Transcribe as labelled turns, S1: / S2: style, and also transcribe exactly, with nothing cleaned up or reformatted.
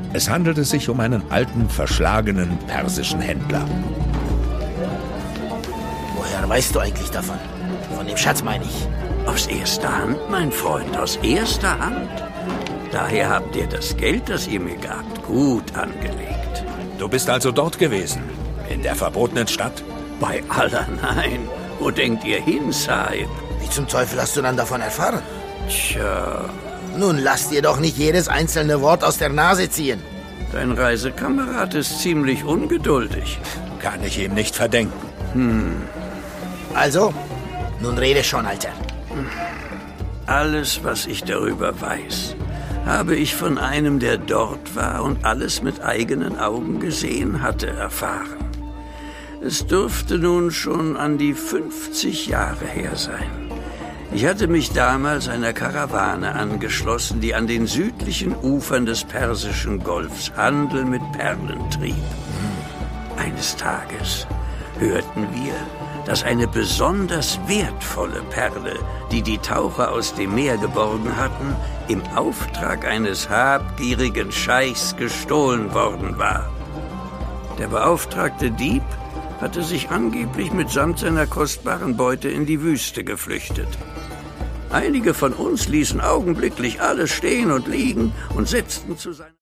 S1: Es handelte sich um einen alten, verschlagenen persischen Händler.
S2: Woher weißt du eigentlich davon? Von dem Schatz meine ich.
S3: Aus erster Hand, mein Freund, aus erster Hand. Daher habt ihr das Geld, das ihr mir gabt, gut angelegt.
S1: Du bist also dort gewesen, in der verbotenen Stadt?
S3: Bei aller Nein. Wo denkt ihr hin, Sahib?
S2: Wie zum Teufel hast du dann davon erfahren?
S3: Tja...
S2: Nun lass dir doch nicht jedes einzelne Wort aus der Nase ziehen.
S3: Dein Reisekamerad ist ziemlich ungeduldig.
S1: Kann ich ihm nicht verdenken.
S3: Hm.
S2: Also, nun rede schon, Alter.
S3: Alles, was ich darüber weiß, habe ich von einem, der dort war und alles mit eigenen Augen gesehen hatte, erfahren. Es dürfte nun schon an die fünfzig Jahre her sein. Ich hatte mich damals einer Karawane angeschlossen, die an den südlichen Ufern des Persischen Golfs Handel mit Perlen trieb. Eines Tages hörten wir, dass eine besonders wertvolle Perle, die die Taucher aus dem Meer geborgen hatten, im Auftrag eines habgierigen Scheichs gestohlen worden war. Der beauftragte Dieb hatte sich angeblich mitsamt seiner kostbaren Beute in die Wüste geflüchtet. Einige von uns ließen augenblicklich alles stehen und liegen und setzten zu seinem